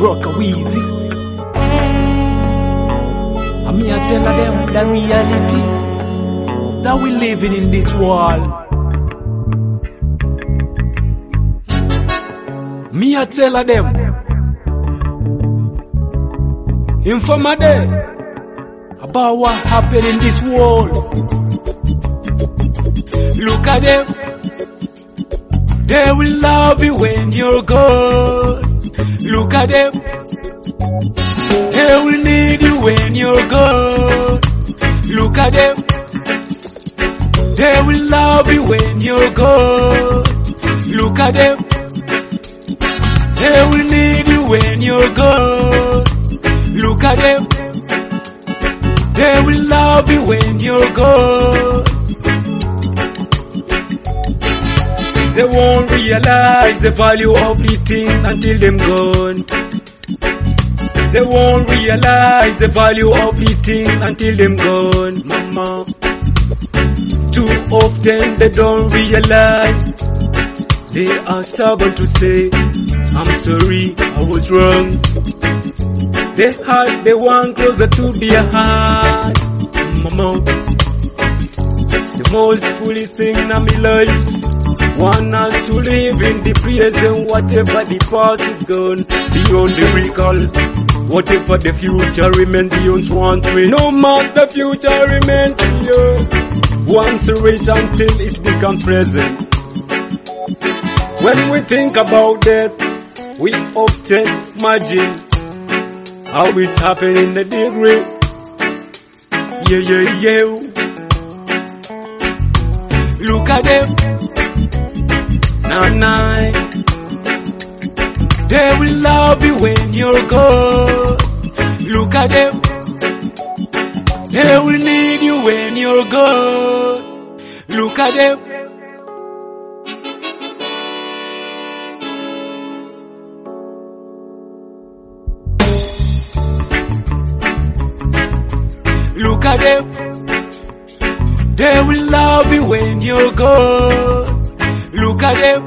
Rock a Wheezy. And me I tell them the reality that we living in this world. Me I tell them inform a day about what happened in this world. Look at them. They will love you when you're gone. Look at them. They will need you when you're gone. Look at them. They will love you when you're gone. Look at them. They will need you when you're gone. Look at them. They will love you when you're gone. They won't realize the value of the thing until them gone. They won't realize the value of the thing until them gone, mama. Too often they don't realize. They are stubborn to say, I'm sorry, I was wrong. They hide the one closer to their heart, mama. The most foolish thing in my life, one has to live in the present, whatever the past is gone, beyond the recall. Whatever the future remains beyond one tree. No matter the future remains beyond once reach until it becomes present. When we think about death, we often imagine how it happened in the degree. Yeah. Look at them. Nah. They will love you when you're gone. Look at them. They will need you when you're gone. Look at them. Look at them. They will love you when you're gone. Look at them.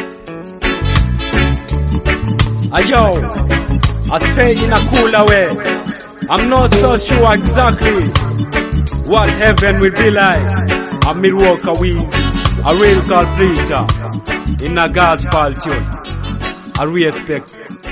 Yo, I stay in a cooler way. I'm not so sure exactly what heaven will be like. I'm Rock a Wheezy, a real call preacher in a gospel tune. I respect